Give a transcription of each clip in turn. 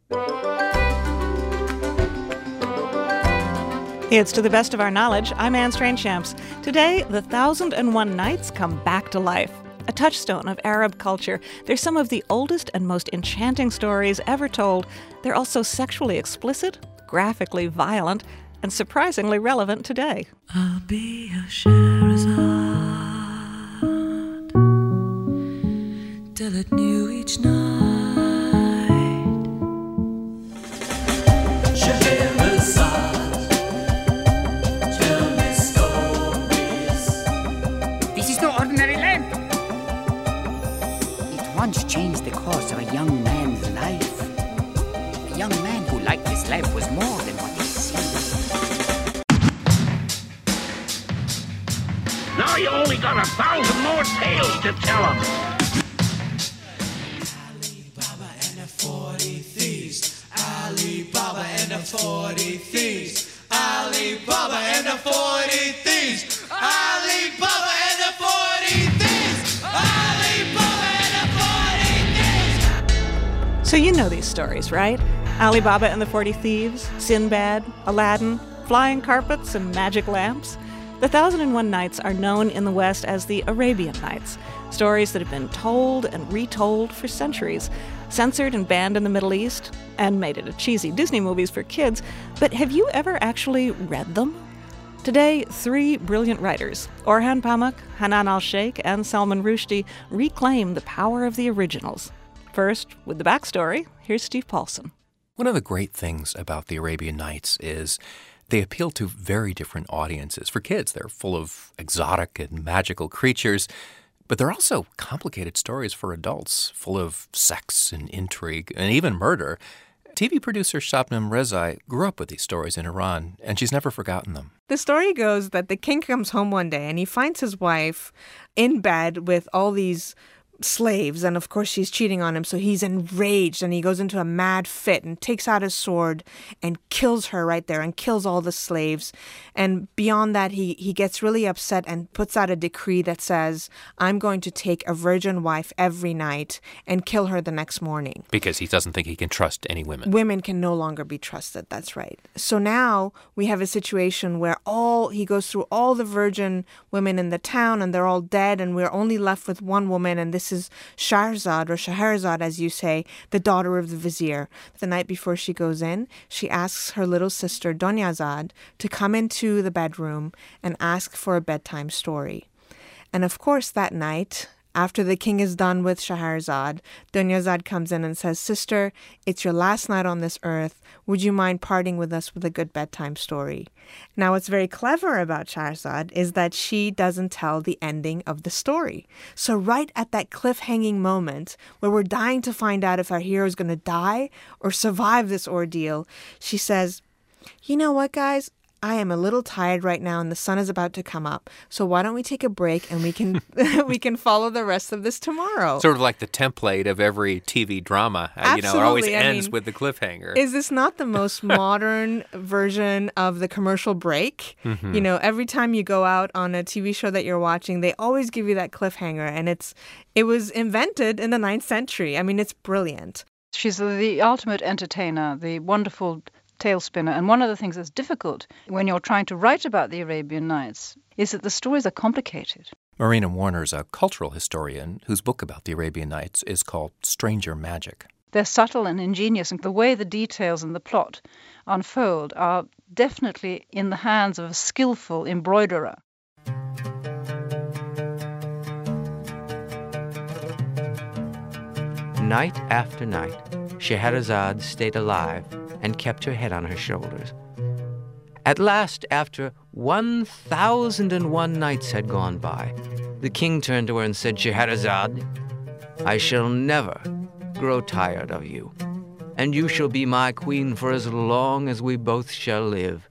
It's To the Best of Our Knowledge. I'm Anne Strange-Champs. Today, the 1001 Nights come back to life. A touchstone of Arab culture, they're some of the oldest and most enchanting stories ever told. They're also sexually explicit, graphically violent, and surprisingly relevant today. I'll be a Shahrazad till at new each night. Once changed the course of a young man's life. A young man who liked his life was more than what he seemed. Now you only got 1,000 more tales to tell them. Ali Baba and the 40 Thieves. Ali Baba and the 40 Thieves. Ali Baba and the 40 Thieves. Ali Baba and the 40 Thieves. Ali Baba. So you know these stories, right? Ali Baba and the 40 Thieves, Sinbad, Aladdin, flying carpets, and magic lamps. The 1001 Nights are known in the West as the Arabian Nights, stories that have been told and retold for centuries, censored and banned in the Middle East, and made into cheesy Disney movies for kids. But have you ever actually read them? Today, three brilliant writers, Orhan Pamuk, Hanan al-Sheikh, and Salman Rushdie, reclaim the power of the originals. First, with the backstory, here's Steve Paulson. One of the great things about the Arabian Nights is they appeal to very different audiences. For kids, they're full of exotic and magical creatures, but they're also complicated stories for adults, full of sex and intrigue and even murder. TV producer Shabnam Rezai grew up with these stories in Iran, and she's never forgotten them. The story goes that the king comes home one day and he finds his wife in bed with all these slaves, and of course she's cheating on him, so he's enraged and he goes into a mad fit and takes out his sword and kills her right there and kills all the slaves. And beyond that, he gets really upset and puts out a decree that says, I'm going to take a virgin wife every night and kill her the next morning. Because he doesn't think he can trust any women. Women can no longer be trusted, that's right. So now we have a situation where he goes through all the virgin women in the town and they're all dead, and we're only left with one woman, and this is Shahrazad, or Scheherazade as you say, the daughter of the vizier. The night before she goes in, she asks her little sister Dunyazad to come into the bedroom and ask for a bedtime story. And of course that night, after the king is done with Scheherazade, Dunyazad comes in and says, Sister, it's your last night on this earth. Would you mind parting with us with a good bedtime story? Now, what's very clever about Scheherazade is that she doesn't tell the ending of the story. So right at that cliffhanging moment where we're dying to find out if our hero is going to die or survive this ordeal, she says, you know what, guys? I am a little tired right now and the sun is about to come up. So why don't we take a break and we can we can follow the rest of this tomorrow. Sort of like the template of every TV drama. Absolutely. It always ends with the cliffhanger. Is this not the most modern version of the commercial break? Mm-hmm. You know, every time you go out on a TV show that you're watching, they always give you that cliffhanger. And it was invented in the 9th century. I mean, it's brilliant. She's the ultimate entertainer, the wonderful tale spinner. And one of the things that's difficult when you're trying to write about the Arabian Nights is that the stories are complicated. Marina Warner's a cultural historian whose book about the Arabian Nights is called Stranger Magic. They're subtle and ingenious, and the way the details and the plot unfold are definitely in the hands of a skillful embroiderer. Night after night, Scheherazade stayed alive and kept her head on her shoulders. At last, after 1,001 nights had gone by, the king turned to her and said, Scheherazade, I shall never grow tired of you, and you shall be my queen for as long as we both shall live.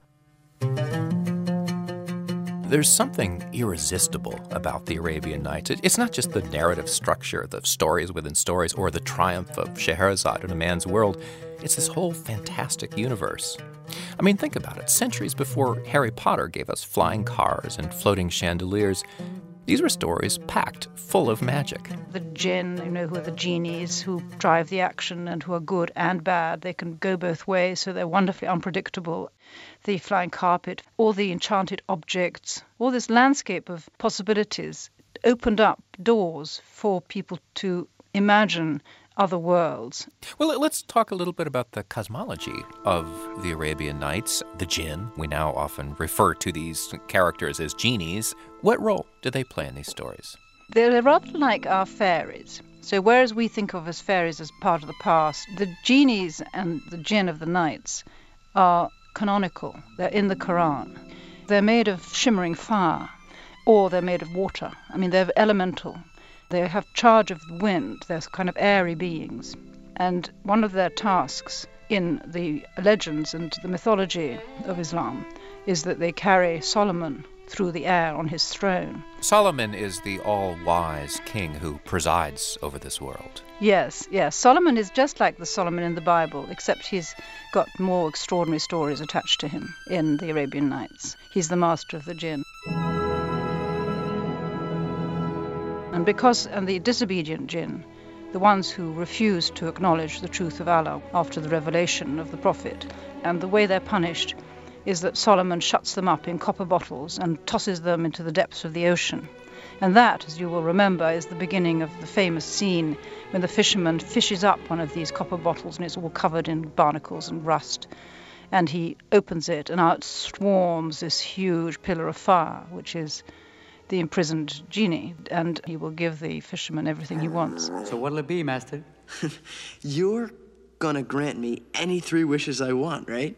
There's something irresistible about the Arabian Nights. It's not just the narrative structure, the stories within stories, or the triumph of Scheherazade in a man's world. It's this whole fantastic universe. I mean, think about it. Centuries before Harry Potter gave us flying cars and floating chandeliers, These were stories packed full of magic. The jinn, who are the genies who drive the action and who are good and bad. They can go both ways, so they're wonderfully unpredictable. The flying carpet, all the enchanted objects, all this landscape of possibilities opened up doors for people to imagine other worlds. Well, let's talk a little bit about the cosmology of the Arabian Nights, the jinn. We now often refer to these characters as genies. What role do they play in these stories? They're rather like our fairies. So whereas we think of as fairies as part of the past, the genies and the jinn of the nights are canonical. They're in the Quran. They're made of shimmering fire, or they're made of water. They're elemental. They have charge of the wind. They're kind of airy beings. And one of their tasks in the legends and the mythology of Islam is that they carry Solomon through the air on his throne. Solomon is the all-wise king who presides over this world. Yes. Solomon is just like the Solomon in the Bible, except he's got more extraordinary stories attached to him in the Arabian Nights. He's the master of the jinn. And the disobedient jinn, the ones who refuse to acknowledge the truth of Allah after the revelation of the Prophet, and the way they're punished is that Solomon shuts them up in copper bottles and tosses them into the depths of the ocean. And that, as you will remember, is the beginning of the famous scene when the fisherman fishes up one of these copper bottles and it's all covered in barnacles and rust. And he opens it and out swarms this huge pillar of fire, which is the imprisoned genie, and he will give the fisherman everything he wants. So what'll it be, Master? You're gonna grant me any 3 wishes I want, right?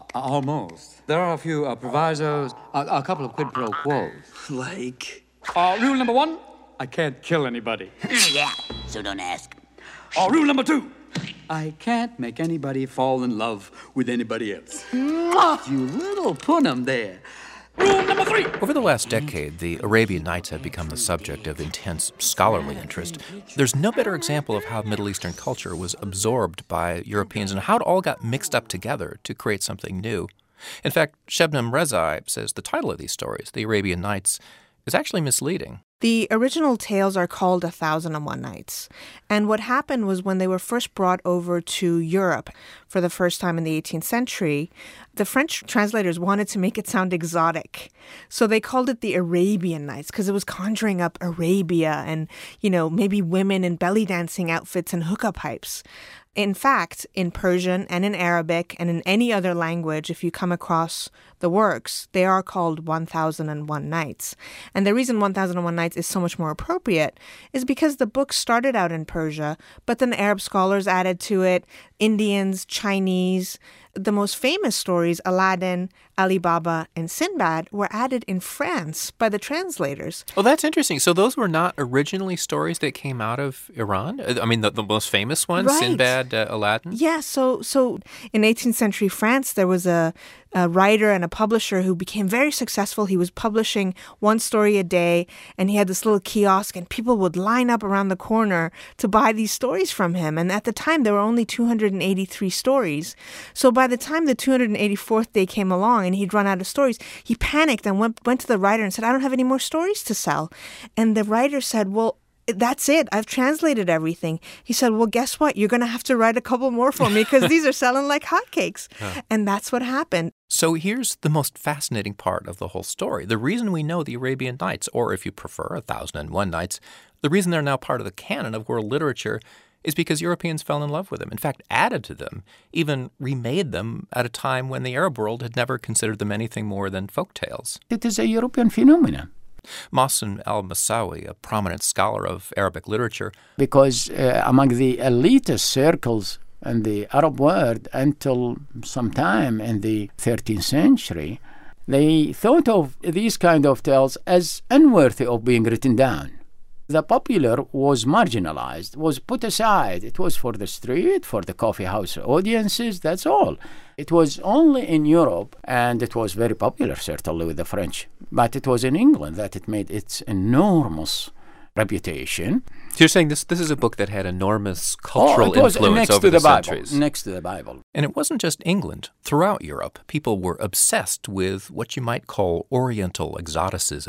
Almost. There are a few provisos, a couple of quid pro quos. Like? Rule number 1, I can't kill anybody. Yeah, so don't ask. Rule number 2, I can't make anybody fall in love with anybody else. You little punum there. Rule number 3! Over the last decade, the Arabian Nights have become the subject of intense scholarly interest. There's no better example of how Middle Eastern culture was absorbed by Europeans and how it all got mixed up together to create something new. In fact, Shebnem Rezai says the title of these stories, The Arabian Nights, is actually misleading. The original tales are called 1001 Nights. And what happened was when they were first brought over to Europe for the first time in the 18th century, the French translators wanted to make it sound exotic. So they called it the Arabian Nights because it was conjuring up Arabia and, maybe women in belly dancing outfits and hookah pipes. In fact, in Persian and in Arabic and in any other language, if you come across the works, they are called 1001 Nights. And the reason 1001 Nights is so much more appropriate is because the book started out in Persia, but then Arab scholars added to it, Indians, Chinese. The most famous stories, Aladdin, Ali Baba, and Sinbad, were added in France by the translators. Oh, that's interesting. So those were not originally stories that came out of Iran? The most famous ones, right. Sinbad, Aladdin? Yeah, so in 18th century France, there was a writer and a publisher who became very successful. He was publishing one story a day, and he had this little kiosk, and people would line up around the corner to buy these stories from him. And at the time, there were only 283 stories. So by the time the 284th day came along and he'd run out of stories, he panicked and went to the writer and said, I don't have any more stories to sell. And the writer said, well, that's it. I've translated everything. He said, well, guess what? You're going to have to write a couple more for me because these are selling like hotcakes. Huh. And that's what happened. So here's the most fascinating part of the whole story. The reason we know the Arabian Nights, or if you prefer, 1001 Nights, the reason they're now part of the canon of world literature is because Europeans fell in love with them, in fact, added to them, even remade them at a time when the Arab world had never considered them anything more than folk tales. It is a European phenomenon. Mohsen al-Massawi, a prominent scholar of Arabic literature. Because among the elitist circles in the Arab world until sometime in the 13th century, they thought of these kind of tales as unworthy of being written down. The popular was marginalized, was put aside. It was for the street, for the coffee house audiences, that's all. It was only in Europe, and it was very popular, certainly, with the French. But it was in England that it made its enormous reputation. So you're saying this is a book that had enormous cultural influence over the centuries. Next to the Bible. And it wasn't just England. Throughout Europe, people were obsessed with what you might call Oriental exoticism.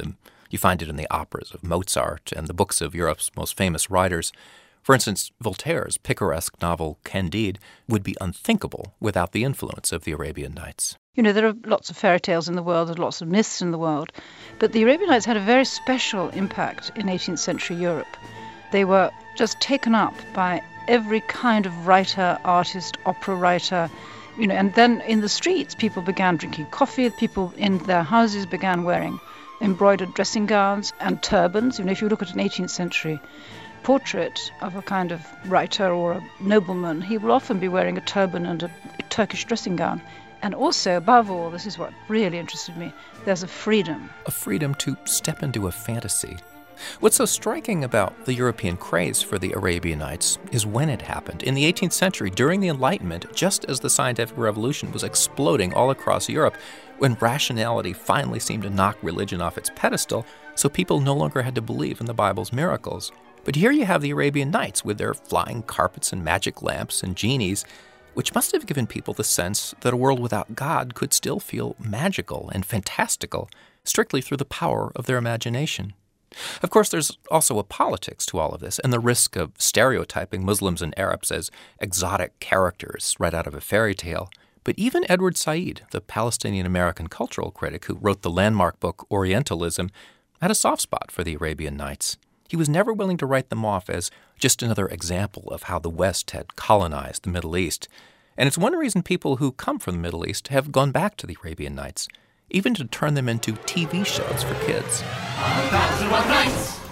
You find it in the operas of Mozart and the books of Europe's most famous writers. For instance, Voltaire's picaresque novel Candide would be unthinkable without the influence of the Arabian Nights. You know, there are lots of fairy tales in the world, there's lots of myths in the world, but the Arabian Nights had a very special impact in 18th century Europe. They were just taken up by every kind of writer, artist, opera writer, you know, and then in the streets people began drinking coffee, people in their houses began wearing embroidered dressing gowns and turbans. You know, if you look at an 18th century portrait of a kind of writer or a nobleman, he will often be wearing a turban and a Turkish dressing gown. And also, above all, this is what really interested me, there's a freedom. A freedom to step into a fantasy. What's so striking about the European craze for the Arabian Nights is when it happened. In the 18th century, during the Enlightenment, just as the scientific revolution was exploding all across Europe, when rationality finally seemed to knock religion off its pedestal, so people no longer had to believe in the Bible's miracles. But here you have the Arabian Nights with their flying carpets and magic lamps and genies, which must have given people the sense that a world without God could still feel magical and fantastical, strictly through the power of their imagination. Of course, there's also a politics to all of this, and the risk of stereotyping Muslims and Arabs as exotic characters right out of a fairy tale. But even Edward Said, the Palestinian-American cultural critic who wrote the landmark book Orientalism, had a soft spot for the Arabian Nights. He was never willing to write them off as just another example of how the West had colonized the Middle East. And it's one reason people who come from the Middle East have gone back to the Arabian Nights, even to turn them into TV shows for kids. 1,001 Nights,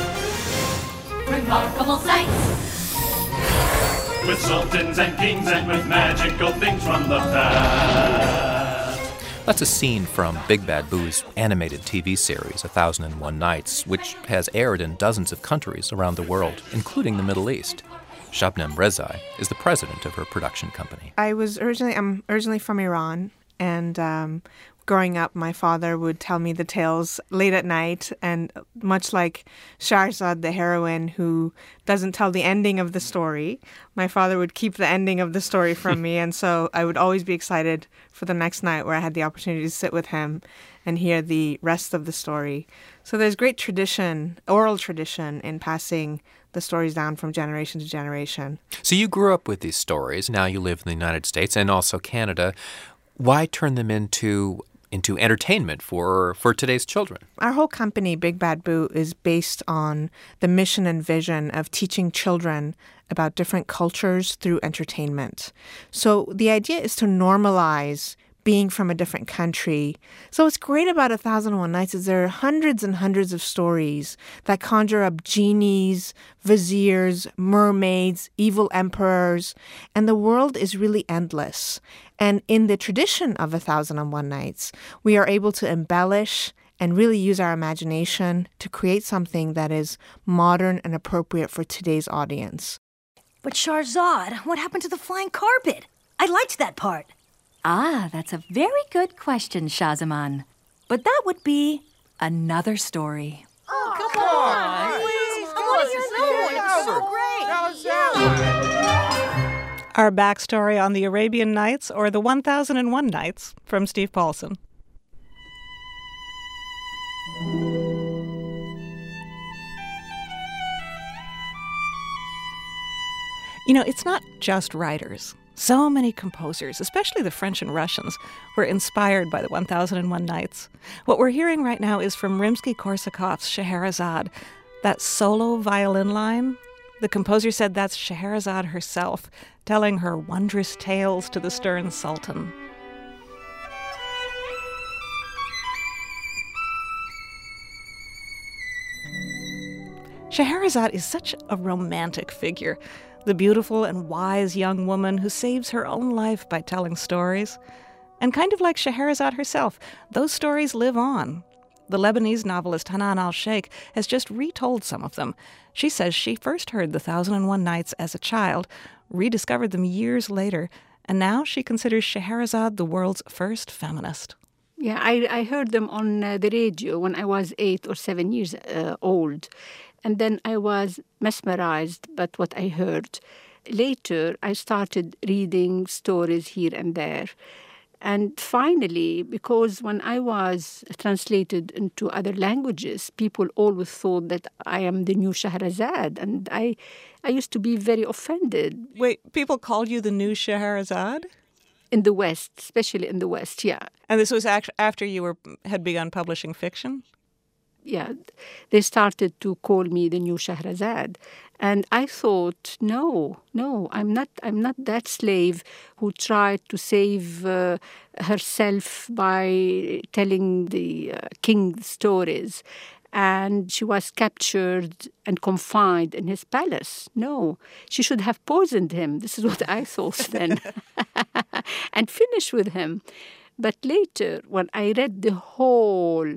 remarkable sights, with sultans and kings and with magical things from the past. That's a scene from Big Bad Boo's animated TV series, 1,001 Nights, which has aired in dozens of countries around the world, including the Middle East. Shabnam Rezai is the president of her production company. I'm originally from Iran, and growing up, my father would tell me the tales late at night, and much like Shahrazad, the heroine who doesn't tell the ending of the story, my father would keep the ending of the story from me, and so I would always be excited for the next night where I had the opportunity to sit with him and hear the rest of the story. So there's great tradition, oral tradition, in passing the stories down from generation to generation. So you grew up with these stories. Now you live in the United States and also Canada. Why turn them into entertainment for today's children? Our whole company, Big Bad Boo, is based on the mission and vision of teaching children about different cultures through entertainment. So the idea is to normalize being from a different country. So what's great about 1,001 Nights is there are hundreds and hundreds of stories that conjure up genies, viziers, mermaids, evil emperors, and the world is really endless. And in the tradition of 1,001 Nights, we are able to embellish and really use our imagination to create something that is modern and appropriate for today's audience. But Shahrazad, what happened to the flying carpet? I liked that part. Ah, that's a very good question, Shahzaman. But that would be another story. Oh, come on! Please, I want to hear another one. It's so great. Our backstory on the Arabian Nights, or the 1,001 Nights, from Steve Paulson. You know, it's not just writers. So many composers, especially the French and Russians, were inspired by the 1,001 Nights. What we're hearing right now is from Rimsky-Korsakov's Scheherazade. That solo violin line, the composer said that's Scheherazade herself, telling her wondrous tales to the stern sultan. Scheherazade is such a romantic figure. The beautiful and wise young woman who saves her own life by telling stories. And kind of like Scheherazade herself, those stories live on. The Lebanese novelist Hanan al-Sheikh has just retold some of them. She says she first heard the 1,001 Nights as a child, rediscovered them years later, and now she considers Scheherazade the world's first feminist. Yeah, I heard them on the radio when I was 8 or 7 years old. And then I was mesmerized by what I heard. Later, I started reading stories here and there. And finally, because when I was translated into other languages, people always thought that I am the new Shahrazad, and I used to be very offended. Wait, people called you the new Scheherazade? In the West, especially in the West, yeah. And this was after you had begun publishing fiction? Yeah, they started to call me the new Shahrazad. And I thought, no, I'm not that slave who tried to save herself by telling the king stories. And she was captured and confined in his palace. No, she should have poisoned him. This is what I thought then. And finished with him. But later, when I read the whole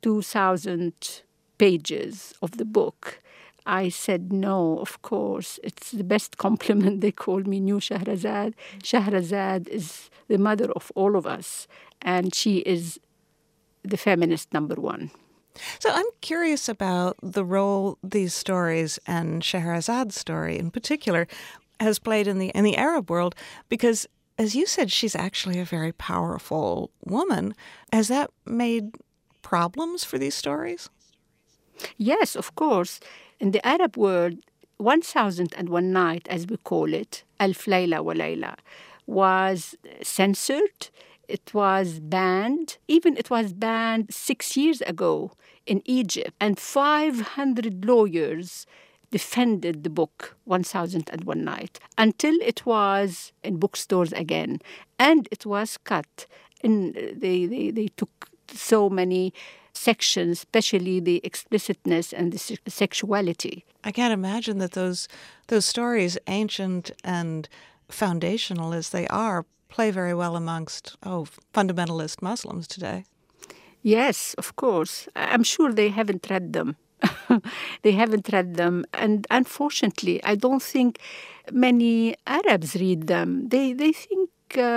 2,000 pages of the book, I said, no, of course, it's the best compliment. They called me New Shahrazad. Shahrazad is the mother of all of us, and she is the feminist number one. So I'm curious about the role these stories, and Shahrazad's story in particular, has played in the Arab world, because, as you said, she's actually a very powerful woman. Has that made problems for these stories? Yes, of course. In the Arab world, 1001 Night, as we call it, Alf Layla wa Layla, was censored. It was banned. Even it was banned 6 years ago in Egypt. And 500 lawyers defended the book 1001 Night until it was in bookstores again. And it was cut. And they took so many sections, especially the explicitness and the sexuality. I can't imagine that those stories, ancient and foundational as they are, play very well amongst fundamentalist Muslims today. Yes, of course. I'm sure they haven't read them. They haven't read them. And unfortunately, I don't think many Arabs read them. They think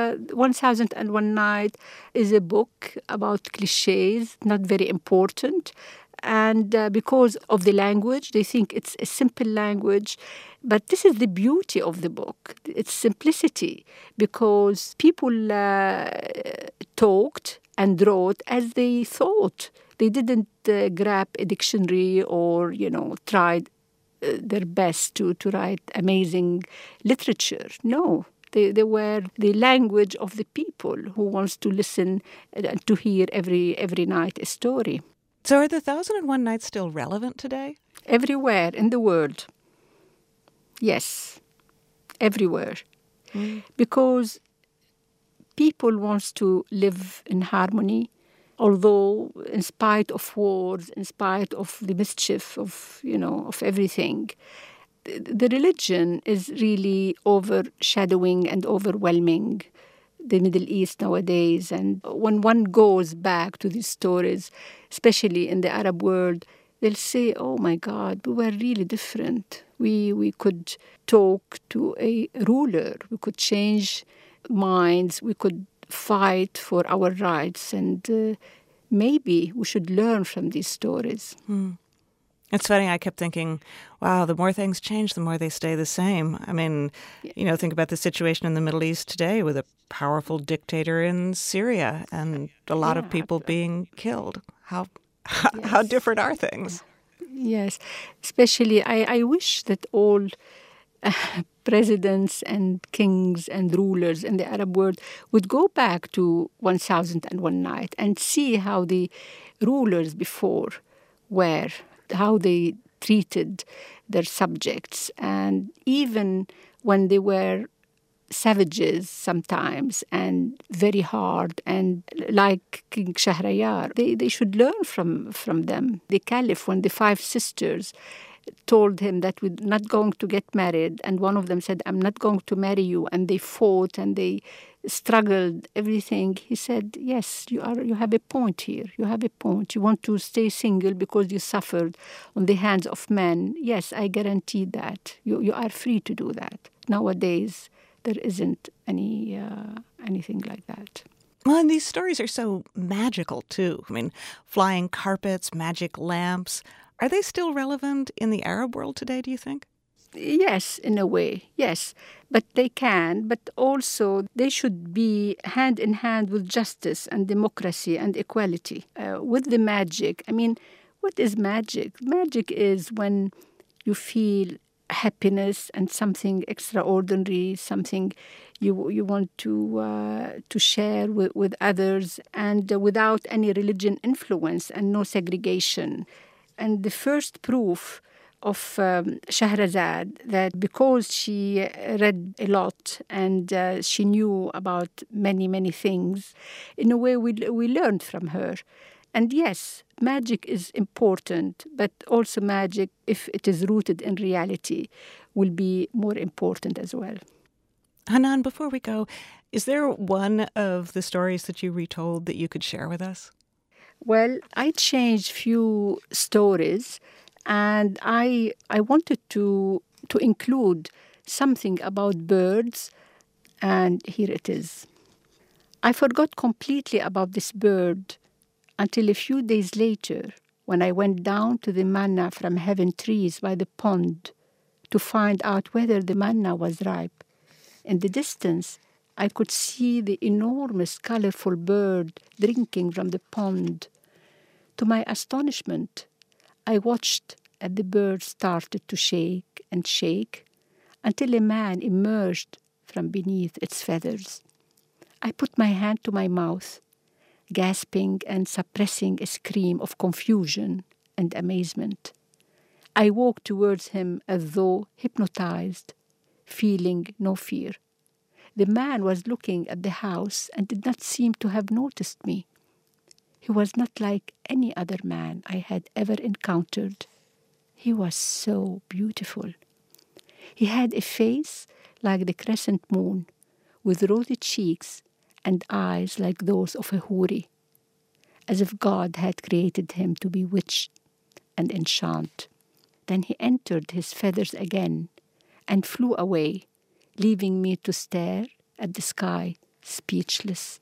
1001 Night is a book about cliches, not very important. And because of the language, they think it's a simple language. But this is the beauty of the book, its simplicity, because people talked and wrote as they thought. They didn't grab a dictionary or, tried their best to write amazing literature. No. They were the language of the people who wants to listen and to hear every night a story. So are the 1001 Nights still relevant today? Everywhere in the world. Yes, everywhere. Because people want to live in harmony, although in spite of wars, in spite of the mischief of everything. The religion is really overshadowing and overwhelming the Middle East nowadays. And when one goes back to these stories, especially in the Arab world, they'll say, oh my God, we were really different. We could talk to a ruler. We could change minds. We could fight for our rights. And maybe we should learn from these stories. It's funny, I kept thinking, wow, the more things change, the more they stay the same. I mean, think about the situation in the Middle East today with a powerful dictator in Syria and a lot of people being killed. How different are things? Yes, especially I wish that all presidents and kings and rulers in the Arab world would go back to 1001 Night and see how the rulers before were, how they treated their subjects. And even when they were savages sometimes and very hard, and like King Shahriyar, they should learn from them. The Caliph, when the 5 sisters told him that we're not going to get married, and one of them said, I'm not going to marry you, and they fought and they struggled, everything, he said, yes, you have a point here. You have a point. You want to stay single because you suffered on the hands of men. Yes, I guarantee that. You are free to do that. Nowadays, there isn't anything like that. Well, and these stories are so magical, too. I mean, flying carpets, magic lamps. Are they still relevant in the Arab world today, do you think? Yes, in a way, yes. But they can, but also they should be hand in hand with justice and democracy and equality. With the magic, I mean, what is magic? Magic is when you feel happiness and something extraordinary, something you want to share with others, and without any religion influence and no segregation. And the first proof of Shahrazad, that because she read a lot and she knew about many, many things, in a way we learned from her. And yes, magic is important, but also magic, if it is rooted in reality, will be more important as well. Hanan, before we go, is there one of the stories that you retold that you could share with us? Well, I changed few stories, and I wanted to include something about birds, and here it is. I forgot completely about this bird until a few days later, when I went down to the manna from heaven trees by the pond to find out whether the manna was ripe. In the distance, I could see the enormous, colorful bird drinking from the pond. To my astonishment, I watched as the bird started to shake and shake until a man emerged from beneath its feathers. I put my hand to my mouth, gasping and suppressing a scream of confusion and amazement. I walked towards him as though hypnotized, feeling no fear. The man was looking at the house and did not seem to have noticed me. He was not like any other man I had ever encountered. He was so beautiful. He had a face like the crescent moon, with rosy cheeks and eyes like those of a houri, as if God had created him to bewitch and enchant. Then he entered his feathers again and flew away, leaving me to stare at the sky, speechless.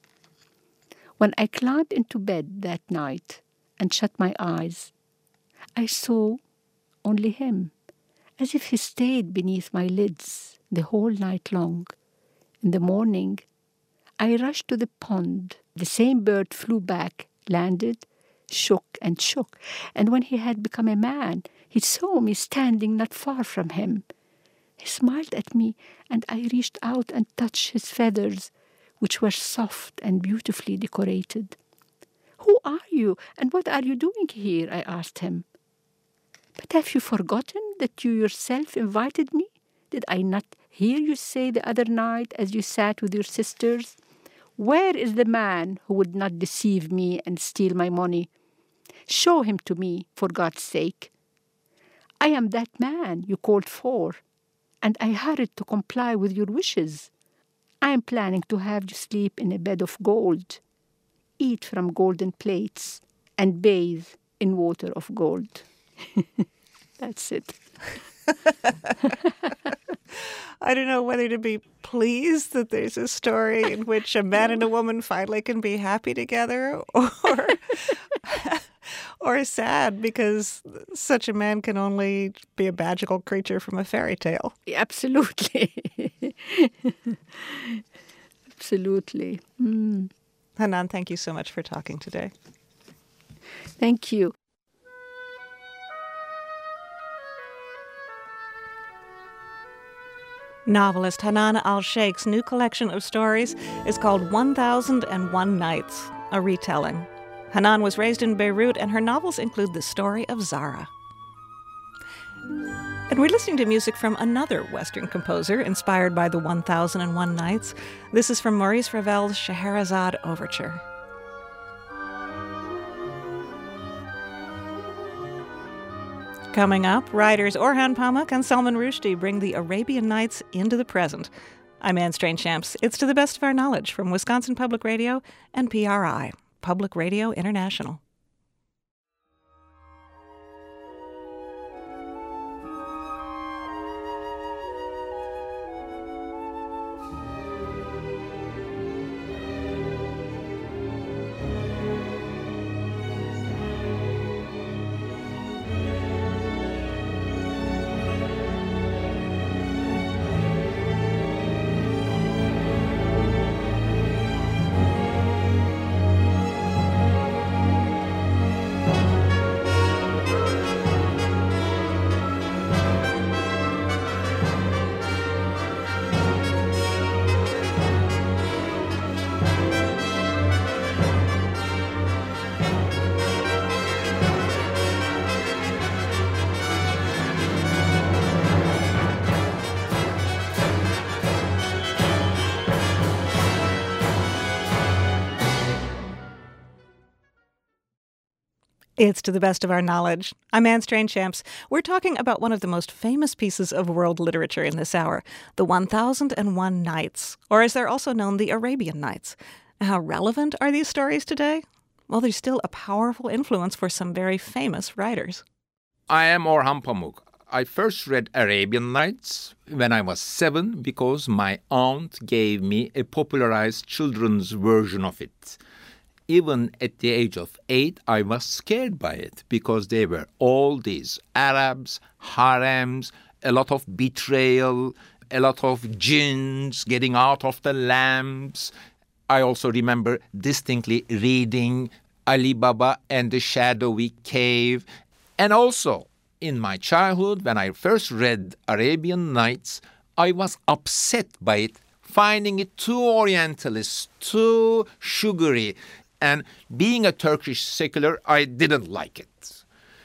When I climbed into bed that night and shut my eyes, I saw only him, as if he stayed beneath my lids the whole night long. In the morning, I rushed to the pond. The same bird flew back, landed, shook and shook, and when he had become a man, he saw me standing not far from him. He smiled at me, and I reached out and touched his feathers, which were soft and beautifully decorated. "Who are you, and what are you doing here?" I asked him. "But have you forgotten that you yourself invited me? Did I not hear you say the other night as you sat with your sisters, 'Where is the man who would not deceive me and steal my money? Show him to me, for God's sake.' I am that man you called for, and I hurried to comply with your wishes. I am planning to have you sleep in a bed of gold, eat from golden plates, and bathe in water of gold." That's it. I don't know whether to be pleased that there's a story in which a man and a woman finally can be happy together, or sad because such a man can only be a magical creature from a fairy tale. Absolutely. Absolutely. Hanan, thank you so much for talking today. Thank you. Novelist Hanan Al-Sheikh's new collection of stories is called 1001 Nights, a retelling. Hanan was raised in Beirut, and her novels include the story of Zara. And we're listening to music from another Western composer inspired by the 1001 Nights. This is from Maurice Ravel's Scheherazade Overture. Coming up, writers Orhan Pamuk and Salman Rushdie bring the Arabian Nights into the present. I'm Anne Strange-Champs. It's To the Best of Our Knowledge from Wisconsin Public Radio and PRI, Public Radio International. It's To the Best of Our Knowledge. I'm Anne Strainchamps. We're talking about one of the most famous pieces of world literature in this hour, The 1001 Nights, or as they're also known, the Arabian Nights. How relevant are these stories today? Well, they're still a powerful influence for some very famous writers. I am Orhan Pamuk. I first read Arabian Nights when I was 7 because my aunt gave me a popularized children's version of it. Even at the age of 8, I was scared by it because there were all these Arabs, harems, a lot of betrayal, a lot of jinns getting out of the lamps. I also remember distinctly reading Ali Baba and the Shadowy Cave. And also, in my childhood, when I first read Arabian Nights, I was upset by it, finding it too orientalist, too sugary. And being a Turkish secular, I didn't like it.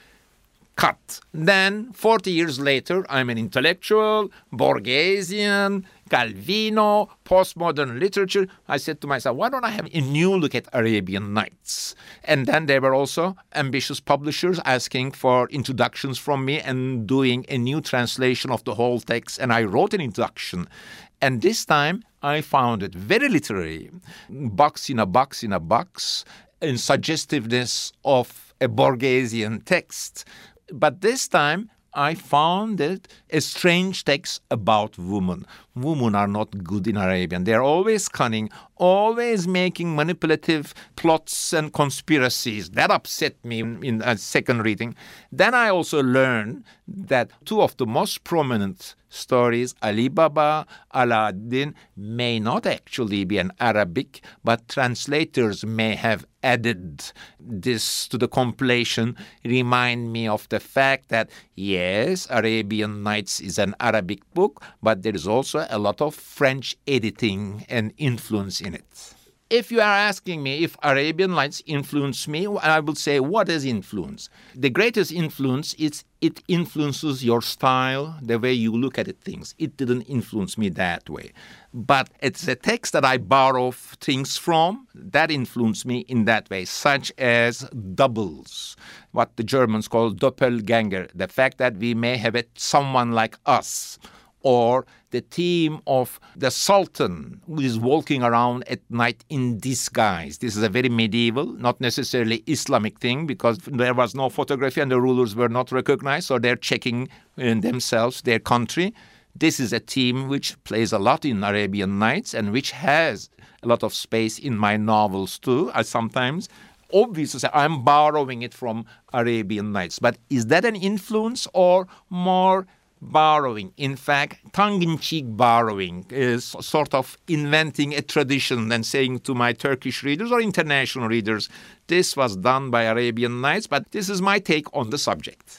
Cut. Then, 40 years later, I'm an intellectual, Borgesian, Calvino, postmodern literature. I said to myself, why don't I have a new look at Arabian Nights? And then there were also ambitious publishers asking for introductions from me and doing a new translation of the whole text. And I wrote an introduction. And this time, I found it very literary, box in a box in a box, in suggestiveness of a Borgesian text. But this time, I found it a strange text about women. Women are not good in Arabian. They're always cunning, always making manipulative plots and conspiracies. That upset me in a second reading. Then I also learned that two of the most prominent stories, Ali Baba, Aladdin, may not actually be an Arabic, but translators may have added this to the compilation, remind me of the fact that, yes, Arabian Nights is an Arabic book, but there is also a lot of French editing and influence in it. If you are asking me if Arabian Nights influenced me, I would say, what is influence? The greatest influence is it influences your style, the way you look at things. It didn't influence me that way. But it's a text that I borrow things from that influenced me in that way, such as doubles, what the Germans call Doppelganger, the fact that we may have someone like us, or the theme of the Sultan who is walking around at night in disguise. This is a very medieval, not necessarily Islamic thing, because there was no photography and the rulers were not recognized, so they're checking in themselves their country. This is a theme which plays a lot in Arabian Nights and which has a lot of space in my novels too. I sometimes obviously say I'm borrowing it from Arabian Nights. But is that an influence or more borrowing? In fact, tongue-in-cheek borrowing is sort of inventing a tradition and saying to my Turkish readers or international readers, this was done by Arabian Nights, but this is my take on the subject.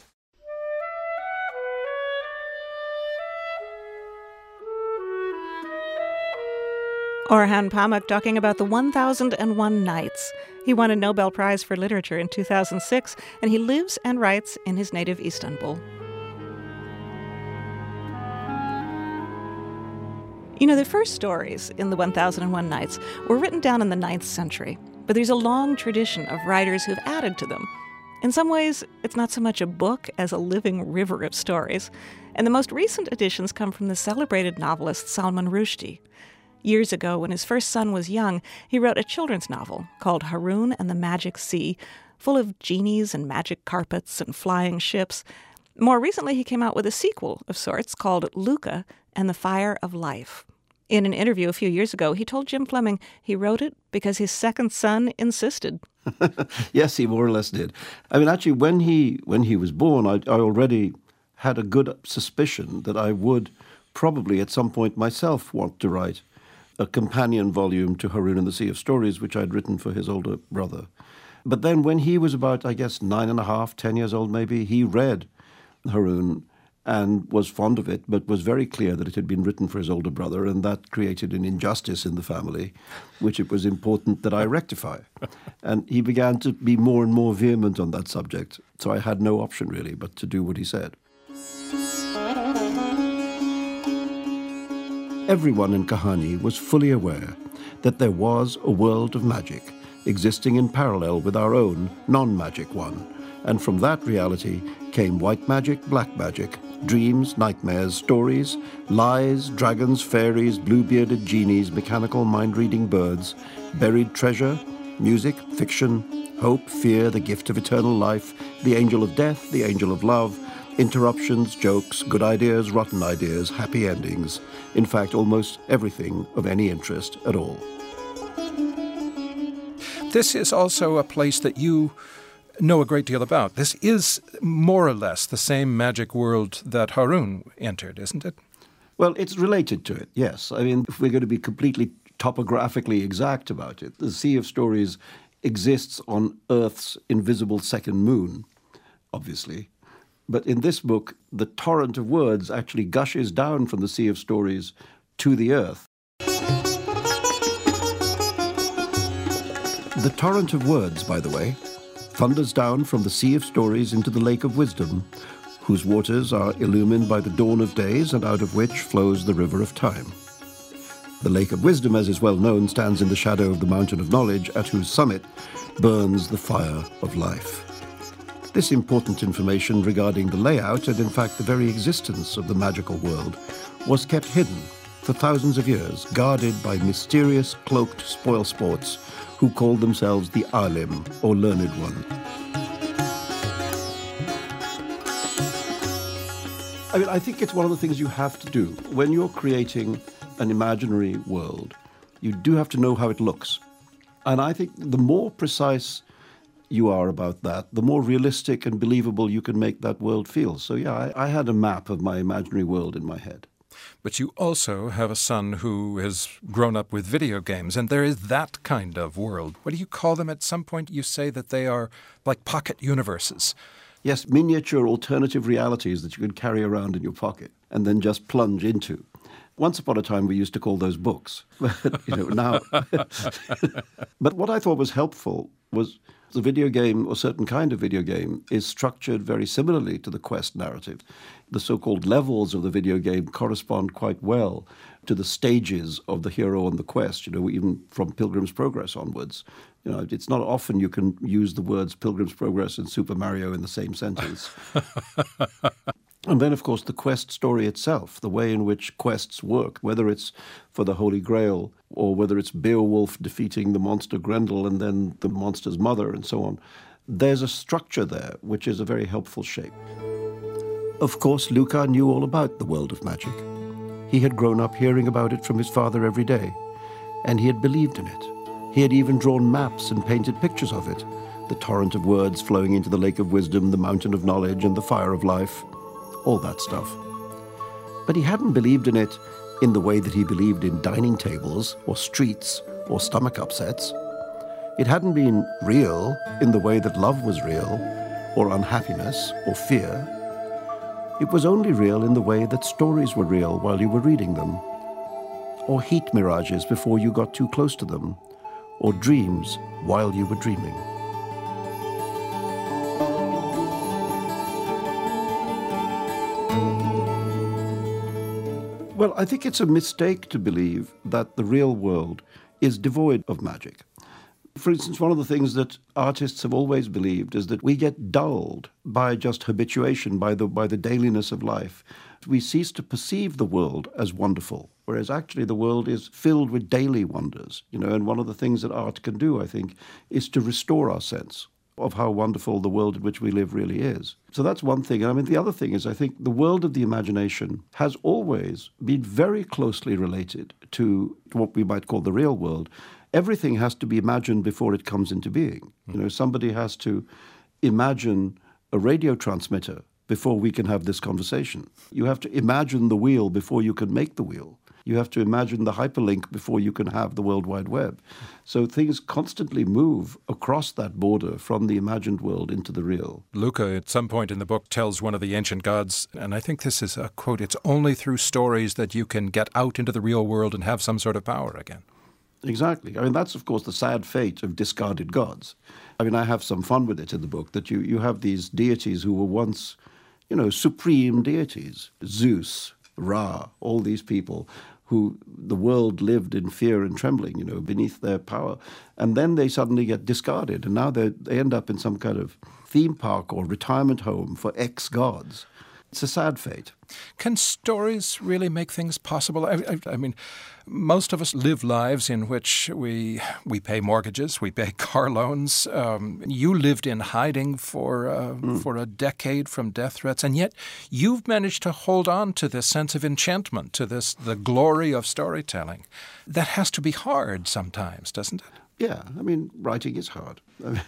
Orhan Pamuk talking about the 1001 Nights. He won a Nobel Prize for Literature in 2006, and he lives and writes in his native Istanbul. You know, the first stories in the 1001 Nights were written down in the 9th century, but there's a long tradition of writers who've added to them. In some ways, it's not so much a book as a living river of stories, and the most recent additions come from the celebrated novelist Salman Rushdie. Years ago, when his first son was young, he wrote a children's novel called Harun and the Magic Sea, full of genies and magic carpets and flying ships. More recently, he came out with a sequel of sorts called Luca and the Fire of Life. In an interview a few years ago, he told Jim Fleming he wrote it because his second son insisted. Yes, he more or less did. I mean, actually, when he was born, I already had a good suspicion that I would probably at some point myself want to write a companion volume to Harun and the Sea of Stories, which I'd written for his older brother. But then when he was about, I guess, 9.5, 10 years old maybe, he read Harun and was fond of it, but was very clear that it had been written for his older brother, and that created an injustice in the family, which it was important that I rectify. And he began to be more and more vehement on that subject, so I had no option really but to do what he said. Everyone in Kahani was fully aware that there was a world of magic existing in parallel with our own non-magic one, And from that reality came white magic, black magic, dreams, nightmares, stories, lies, dragons, fairies, blue-bearded genies, mechanical mind-reading birds, buried treasure, music, fiction, hope, fear, the gift of eternal life, the angel of death, the angel of love, interruptions, jokes, good ideas, rotten ideas, happy endings. In fact, almost everything of any interest at all. This is also a place that you know a great deal about. This is more or less the same magic world that Harun entered, isn't it? Well, it's related to it, yes. I mean, if we're going to be completely topographically exact about it, the Sea of Stories exists on Earth's invisible second moon, obviously. But in this book, the torrent of words actually gushes down from the Sea of Stories to the Earth. The torrent of words, by the way, thunders down from the Sea of Stories into the Lake of Wisdom, whose waters are illumined by the dawn of days and out of which flows the river of time. The Lake of Wisdom, as is well known, stands in the shadow of the Mountain of Knowledge, at whose summit burns the fire of life. This important information regarding the layout and, in fact, the very existence of the magical world was kept hidden for thousands of years, guarded by mysterious, cloaked spoilsports who called themselves the Alim, or Learned One. I mean, I think it's one of the things you have to do. When you're creating an imaginary world, you do have to know how it looks. And I think the more precise you are about that, the more realistic and believable you can make that world feel. So yeah, I had a map of my imaginary world in my head. But you also have a son who has grown up with video games, and there is that kind of world. What do you call them? At some point you say that they are like pocket universes. Yes, miniature alternative realities that you can carry around in your pocket and then just plunge into. Once upon a time, we used to call those books. But, now. But what I thought was helpful was the video game, or certain kind of video game, is structured very similarly to the quest narrative. The so-called levels of the video game correspond quite well to the stages of the hero on the quest, even from Pilgrim's Progress onwards. It's not often you can use the words Pilgrim's Progress and Super Mario in the same sentence. And then, of course, the quest story itself, the way in which quests work, whether it's for the Holy Grail or whether it's Beowulf defeating the monster Grendel and then the monster's mother and so on, there's a structure there which is a very helpful shape. Of course, Luca knew all about the world of magic. He had grown up hearing about it from his father every day, and he had believed in it. He had even drawn maps and painted pictures of it, the torrent of words flowing into the Lake of Wisdom, the Mountain of Knowledge, and the Fire of Life. All that stuff. But he hadn't believed in it in the way that he believed in dining tables or streets or stomach upsets. It hadn't been real in the way that love was real, or unhappiness, or fear. It was only real in the way that stories were real while you were reading them, or heat mirages before you got too close to them, or dreams while you were dreaming. Well, I think it's a mistake to believe that the real world is devoid of magic. For instance, one of the things that artists have always believed is that we get dulled by just habituation, by the dailiness of life. We cease to perceive the world as wonderful, whereas actually the world is filled with daily wonders. And one of the things that art can do, I think, is to restore our sense of how wonderful the world in which we live really is. So that's one thing. And I mean, the other thing is I think the world of the imagination has always been very closely related to what we might call the real world. Everything has to be imagined before it comes into being. Somebody has to imagine a radio transmitter before we can have this conversation. You have to imagine the wheel before you can make the wheel. You have to imagine the hyperlink before you can have the World Wide Web. So things constantly move across that border from the imagined world into the real. Luca, at some point in the book, tells one of the ancient gods, and I think this is a quote, "It's only through stories that you can get out into the real world and have some sort of power again." Exactly. I mean, that's, of course, the sad fate of discarded gods. I mean, I have some fun with it in the book, that you have these deities who were once, supreme deities. Zeus, Ra, all these people who the world lived in fear and trembling, beneath their power. And then they suddenly get discarded, and now they end up in some kind of theme park or retirement home for ex-gods. It's a sad fate. Can stories really make things possible? I mean, most of us live lives in which we pay mortgages, we pay car loans. You lived in hiding for a decade from death threats, and yet you've managed to hold on to this sense of enchantment, to the glory of storytelling. That has to be hard sometimes, doesn't it? Yeah, I mean, writing is hard.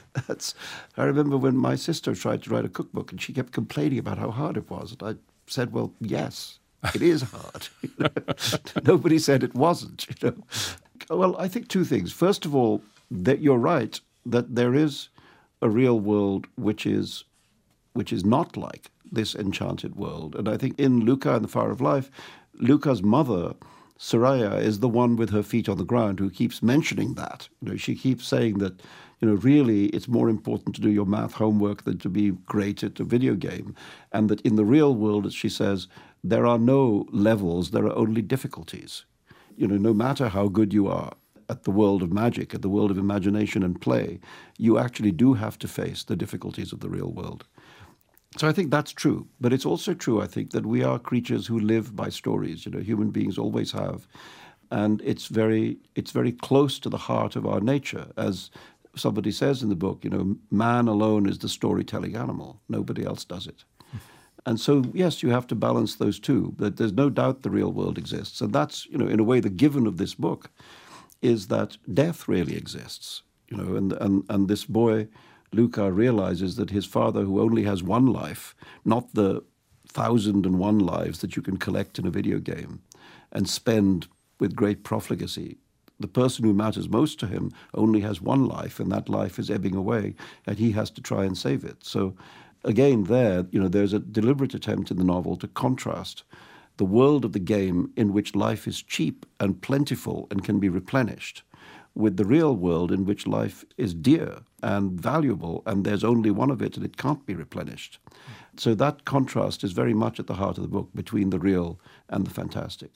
I remember when my sister tried to write a cookbook and she kept complaining about how hard it was. And I said, well, yes, it is hard. Nobody said it wasn't. Well, I think two things. First of all, that you're right, that there is a real world which is not like this enchanted world. And I think in Luca and the Fire of Life, Luca's mother, Soraya, is the one with her feet on the ground who keeps mentioning that. She keeps saying that, really it's more important to do your math homework than to be great at a video game. And that in the real world, as she says, there are no levels, there are only difficulties. No matter how good you are at the world of magic, at the world of imagination and play, you actually do have to face the difficulties of the real world. So I think that's true. But it's also true, I think, that we are creatures who live by stories. Human beings always have. And it's very close to the heart of our nature. As somebody says in the book, man alone is the storytelling animal. Nobody else does it. And so, yes, you have to balance those two. But there's no doubt the real world exists. And that's, in a way, the given of this book is that death really exists. And this boy, Luca, realizes that his father, who only has one life, not the 1,001 lives that you can collect in a video game and spend with great profligacy, the person who matters most to him only has one life, and that life is ebbing away, and he has to try and save it. So again, there's a deliberate attempt in the novel to contrast the world of the game in which life is cheap and plentiful and can be replenished with the real world in which life is dear and valuable, and there's only one of it and it can't be replenished. So that contrast is very much at the heart of the book between the real and the fantastic.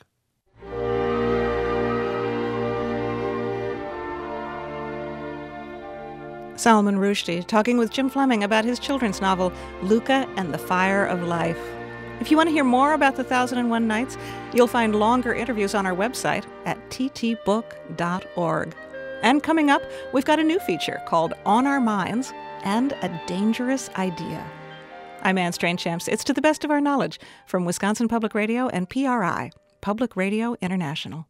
Salman Rushdie talking with Jim Fleming about his children's novel, Luca and the Fire of Life. If you want to hear more about the 1001 Nights, you'll find longer interviews on our website at ttbook.org. And coming up, we've got a new feature called On Our Minds and a Dangerous Idea. I'm Anne Strainchamps. It's To the Best of Our Knowledge from Wisconsin Public Radio and PRI, Public Radio International.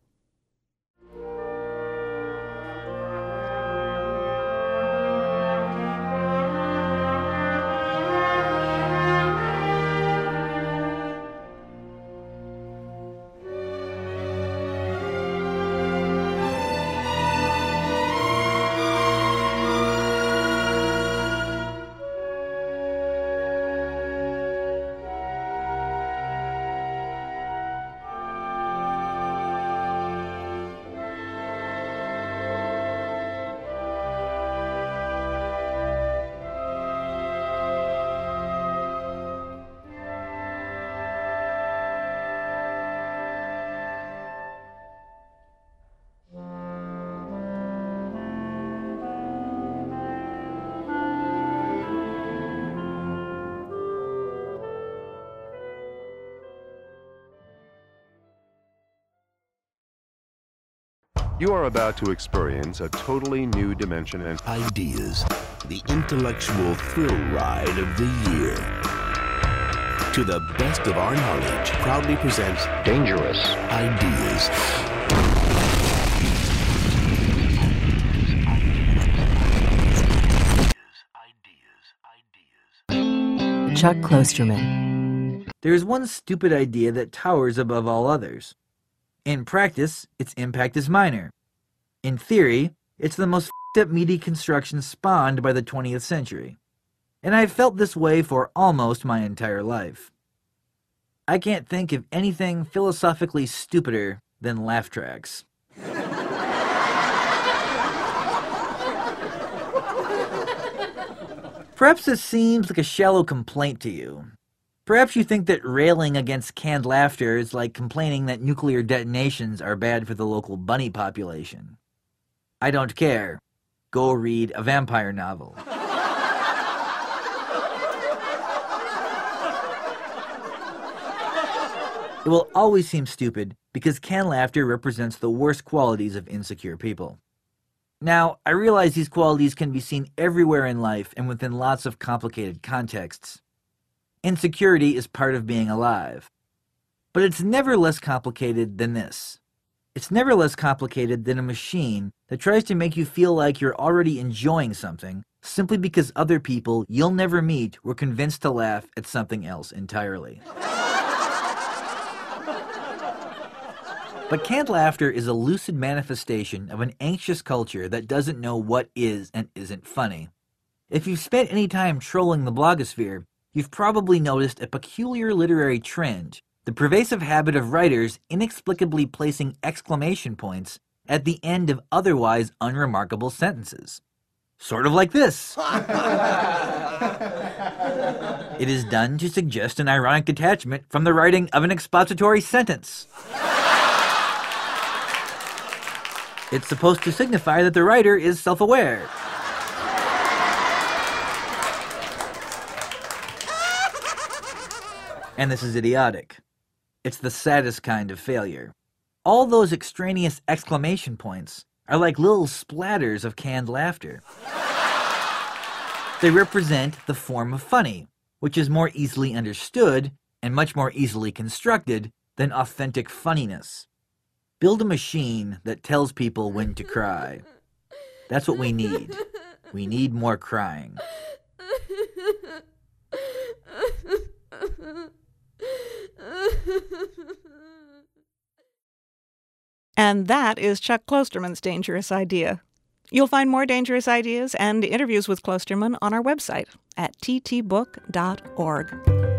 You are about to experience a totally new dimension and ideas, the intellectual thrill ride of the year. To the Best of Our Knowledge proudly presents Dangerous Ideas. Chuck Klosterman. There's one stupid idea that towers above all others. In practice, its impact is minor. In theory, it's the most f***ed up meaty construction spawned by the 20th century. And I've felt this way for almost my entire life. I can't think of anything philosophically stupider than laugh tracks. Perhaps this seems like a shallow complaint to you. Perhaps you think that railing against canned laughter is like complaining that nuclear detonations are bad for the local bunny population. I don't care. Go read a vampire novel. It will always seem stupid because canned laughter represents the worst qualities of insecure people. Now, I realize these qualities can be seen everywhere in life and within lots of complicated contexts. Insecurity is part of being alive. But it's never less complicated than this. It's never less complicated than a machine that tries to make you feel like you're already enjoying something simply because other people you'll never meet were convinced to laugh at something else entirely. But canned laughter is a lucid manifestation of an anxious culture that doesn't know what is and isn't funny. If you've spent any time trolling the blogosphere, you've probably noticed a peculiar literary trend, the pervasive habit of writers inexplicably placing exclamation points at the end of otherwise unremarkable sentences. Sort of like this. It is done to suggest an ironic detachment from the writing of an expository sentence. It's supposed to signify that the writer is self-aware. And this is idiotic. It's the saddest kind of failure. All those extraneous exclamation points are like little splatters of canned laughter. They represent the form of funny, which is more easily understood and much more easily constructed than authentic funniness. Build a machine that tells people when to cry. That's what we need. We need more crying. And that is Chuck Klosterman's Dangerous Idea. You'll find more dangerous ideas and interviews with Klosterman on our website at ttbook.org.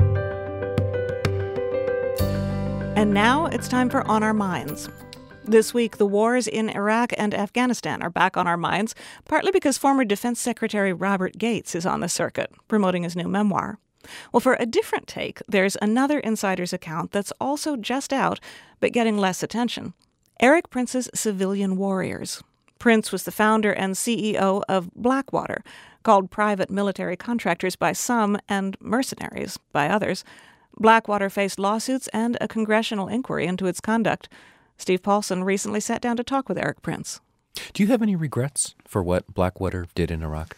And now it's time for On Our Minds. This week, the wars in Iraq and Afghanistan are back on our minds, partly because former Defense Secretary Robert Gates is on the circuit, promoting his new memoir. Well, for a different take, there's another insider's account that's also just out, but getting less attention. Erik Prince's Civilian Warriors. Prince was the founder and CEO of Blackwater, called private military contractors by some and mercenaries by others. Blackwater faced lawsuits and a congressional inquiry into its conduct. Steve Paulson recently sat down to talk with Erik Prince. Do you have any regrets for what Blackwater did in Iraq?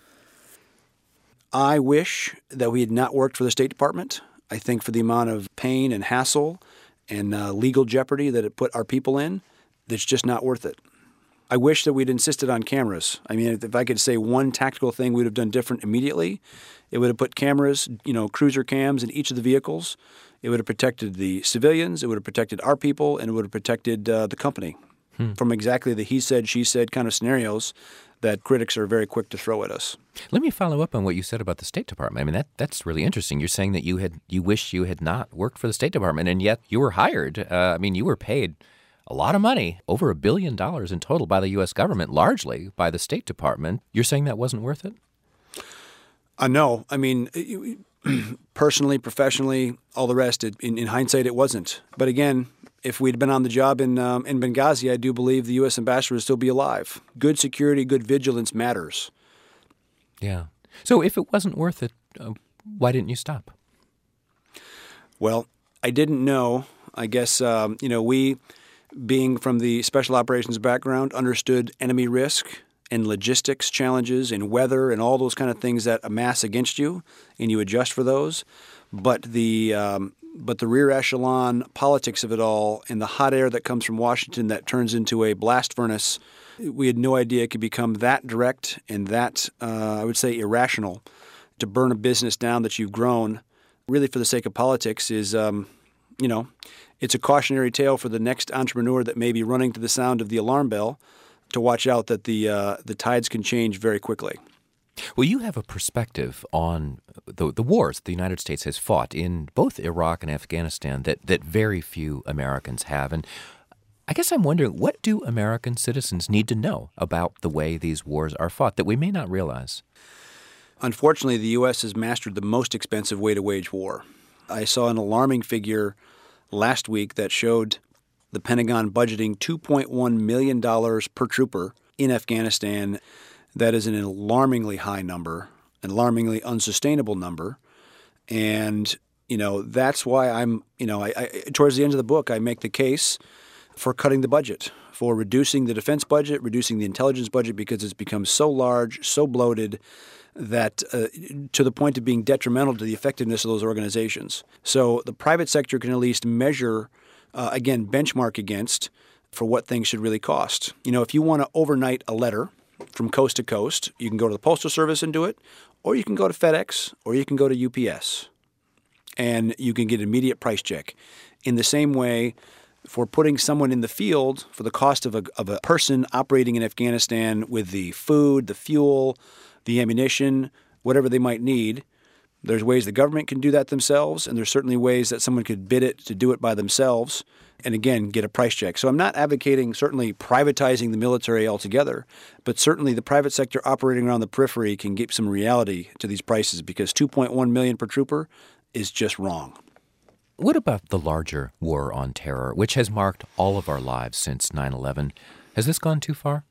I wish that we had not worked for the State Department. I think for the amount of pain and hassle and legal jeopardy that it put our people in, that's just not worth it. I wish that we'd insisted on cameras. I mean, if I could say one tactical thing we'd have done different immediately, it would have put cameras, cruiser cams in each of the vehicles. It would have protected the civilians, it would have protected our people, and it would have protected the company from exactly the he said, she said kind of scenarios that critics are very quick to throw at us. Let me follow up on what you said about the State Department. I mean, that's really interesting. You're saying that you wish you had not worked for the State Department, and yet you were hired. You were paid a lot of money, over $1 billion in total by the U.S. government, largely by the State Department. You're saying that wasn't worth it? No. I mean, personally, professionally, all the rest, in hindsight, it wasn't. But again, if we'd been on the job in Benghazi, I do believe the U.S. ambassador would still be alive. Good security, good vigilance matters. Yeah. So if it wasn't worth it, why didn't you stop? Well, I didn't know. I guess, we, being from the special operations background, understood enemy risk and logistics challenges and weather and all those kind of things that amass against you, and you adjust for those. But the rear echelon politics of it all and the hot air that comes from Washington that turns into a blast furnace, we had no idea it could become that direct and that, I would say, irrational. To burn a business down that you've grown, really for the sake of politics, is, it's a cautionary tale for the next entrepreneur that may be running to the sound of the alarm bell to watch out that the tides can change very quickly. Well, you have a perspective on the wars the United States has fought in both Iraq and Afghanistan that very few Americans have. And I guess I'm wondering, what do American citizens need to know about the way these wars are fought that we may not realize? Unfortunately, the U.S. has mastered the most expensive way to wage war. I saw an alarming figure last week that showed the Pentagon budgeting $2.1 million per trooper in Afghanistan. That is an alarmingly high number, an alarmingly unsustainable number. And that's why I'm, towards the end of the book, I make the case for cutting the budget, for reducing the defense budget, reducing the intelligence budget, because it's become so large, so bloated, that to the point of being detrimental to the effectiveness of those organizations. So the private sector can at least measure, benchmark against for what things should really cost. If you want to overnight a letter from coast to coast, you can go to the Postal Service and do it, or you can go to FedEx, or you can go to UPS, and you can get an immediate price check. In the same way, for putting someone in the field for the cost of a person operating in Afghanistan with the food, the fuel, the ammunition, whatever they might need, there's ways the government can do that themselves, and there's certainly ways that someone could bid it to do it by themselves and, again, get a price check. So I'm not advocating certainly privatizing the military altogether, but certainly the private sector operating around the periphery can give some reality to these prices, because $2.1 million per trooper is just wrong. What about the larger war on terror, which has marked all of our lives since 9/11? Has this gone too far?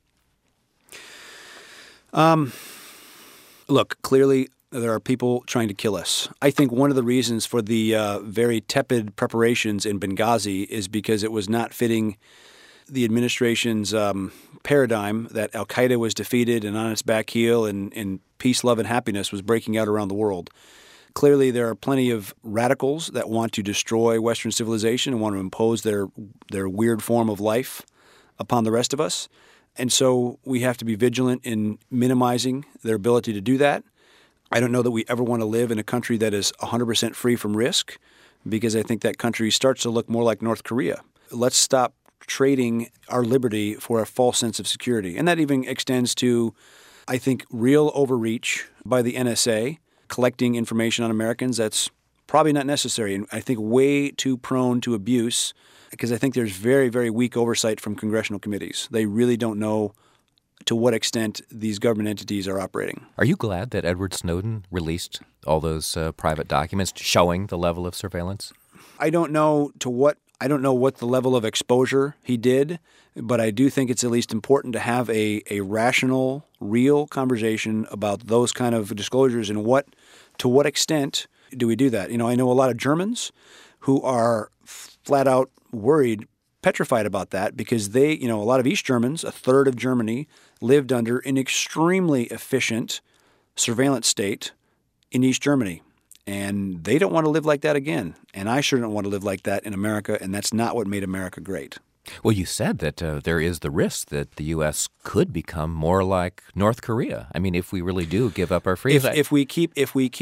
Look, clearly there are people trying to kill us. I think one of the reasons for the very tepid preparations in Benghazi is because it was not fitting the administration's paradigm that al-Qaeda was defeated and on its back heel, and peace, love, and happiness was breaking out around the world. Clearly, there are plenty of radicals that want to destroy Western civilization and want to impose their weird form of life upon the rest of us. And so we have to be vigilant in minimizing their ability to do that. I don't know that we ever want to live in a country that is 100% free from risk, because I think that country starts to look more like North Korea. Let's stop trading our liberty for a false sense of security. And that even extends to, I think, real overreach by the NSA, collecting information on Americans that's probably not necessary, and I think way too prone to abuse, because I think there's very, very weak oversight from congressional committees. They really don't know to what extent these government entities are operating. Are you glad that Edward Snowden released all those private documents showing the level of surveillance? I don't know what the level of exposure he did, but I do think it's at least important to have a rational, real conversation about those kind of disclosures and to what extent do we do that. I know a lot of Germans who are flat out worried, petrified about that, because a lot of East Germans, a third of Germany, lived under an extremely efficient surveillance state in East Germany. And they don't want to live like that again. And I sure don't want to live like that in America, and that's not what made America great. Well, you said that there is the risk that the U.S. could become more like North Korea. I mean, if we really do give up our freedom. If we keep,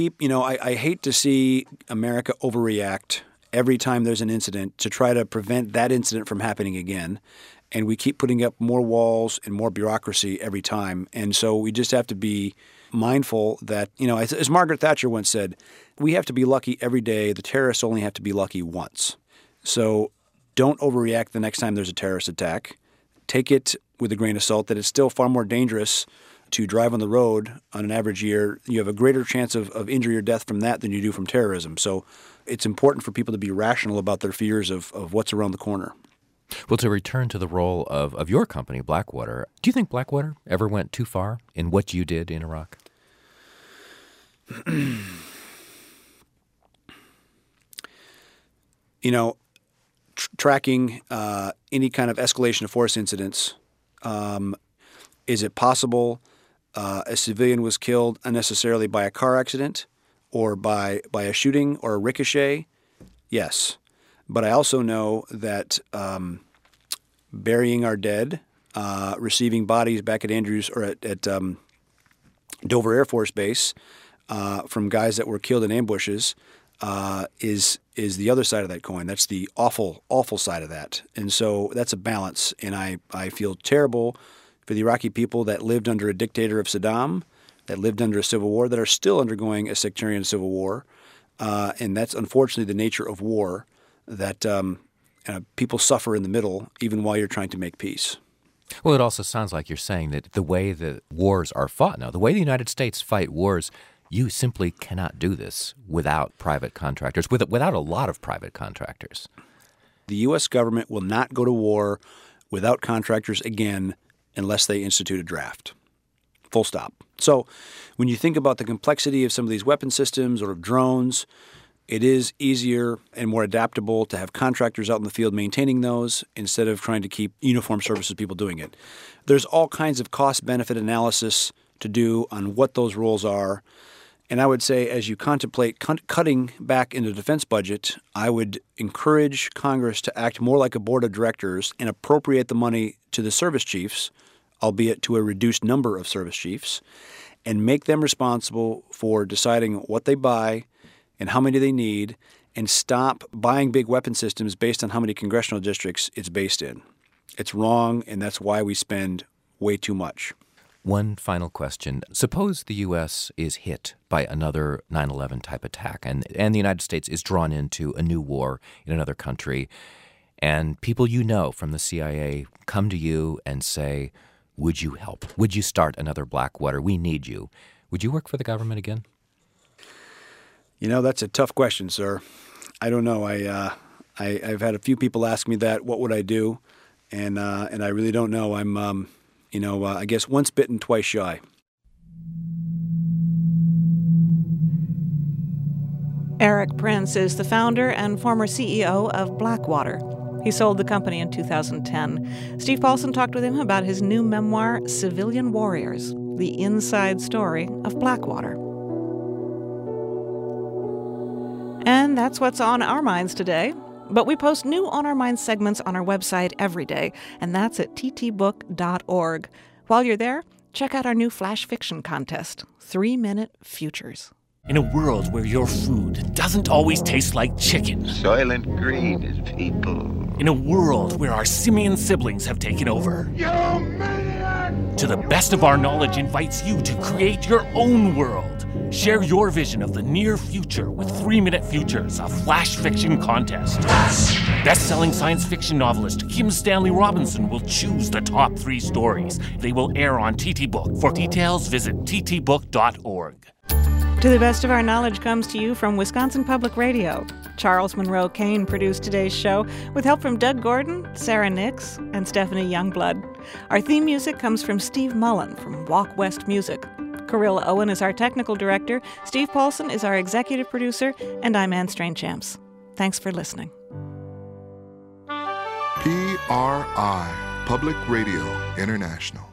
I hate to see America overreact every time there's an incident to try to prevent that incident from happening again. And we keep putting up more walls and more bureaucracy every time. And so we just have to be mindful that, as Margaret Thatcher once said, we have to be lucky every day. The terrorists only have to be lucky once. So don't overreact the next time there's a terrorist attack. Take it with a grain of salt that it's still far more dangerous to drive on the road on an average year. You have a greater chance of injury or death from that than you do from terrorism. So it's important for people to be rational about their fears of what's around the corner. Well, to return to the role of your company, Blackwater, do you think Blackwater ever went too far in what you did in Iraq? Tracking any kind of escalation of force incidents, is it possible a civilian was killed unnecessarily by a car accident or by a shooting or a ricochet? Yes. But I also know that burying our dead, receiving bodies back at Andrews or at Dover Air Force Base from guys that were killed in ambushes is the other side of that coin. That's the awful, awful side of that. And so that's a balance. And I feel terrible for the Iraqi people that lived under a dictator of Saddam, that lived under a civil war, that are still undergoing a sectarian civil war. And that's unfortunately the nature of war, that people suffer in the middle even while you're trying to make peace. Well, it also sounds like you're saying that the way that wars are fought now, the way the United States fight wars, you simply cannot do this without private contractors, without a lot of private contractors. The U.S. government will not go to war without contractors again unless they institute a draft. Full stop. So when you think about the complexity of some of these weapon systems or of drones, It is easier and more adaptable to have contractors out in the field maintaining those instead of trying to keep uniformed services people doing it. There's all kinds of cost-benefit analysis to do on what those roles are. And I would say as you contemplate cutting back in the defense budget, I would encourage Congress to act more like a board of directors and appropriate the money to the service chiefs, albeit to a reduced number of service chiefs, and make them responsible for deciding what they buy and how many they need, and stop buying big weapon systems based on how many congressional districts it's based in. It's wrong, and that's why we spend way too much. One final question. Suppose the U.S. is hit by another 9/11 type attack, and the United States is drawn into a new war in another country, and people you know from the CIA come to you and say, would you help? Would you start another Blackwater? We need you. Would you work for the government again? You know, that's a tough question, sir. I don't know. I've had a few people ask me that. What would I do? And I really don't know. I'm I guess once bitten, twice shy. Erik Prince is the founder and former CEO of Blackwater. He sold the company in 2010. Steve Paulson talked with him about his new memoir, Civilian Warriors, the inside story of Blackwater. And that's what's on our minds today. But we post new On Our Minds segments on our website every day, and that's at ttbook.org. While you're there, check out our new flash fiction contest, 3-Minute Futures. In a world where your food doesn't always taste like chicken. Soylent Green is people. In a world where our simian siblings have taken over. You maniac! To the Best of Our Knowledge invites you to create your own world. Share your vision of the near future with 3-Minute Futures, a flash fiction contest. Best-selling science fiction novelist Kim Stanley Robinson will choose the top 3 stories. They will air on TT Book. For details, visit ttbook.org. To the Best of Our Knowledge comes to you from Wisconsin Public Radio. Charles Monroe Kane produced today's show with help from Doug Gordon, Sarah Nix, and Stephanie Youngblood. Our theme music comes from Steve Mullen from Walk West Music. Carilla Owen is our technical director, Steve Paulson is our executive producer, and I'm Anne Strainchamps. Thanks for listening. PRI, Public Radio International.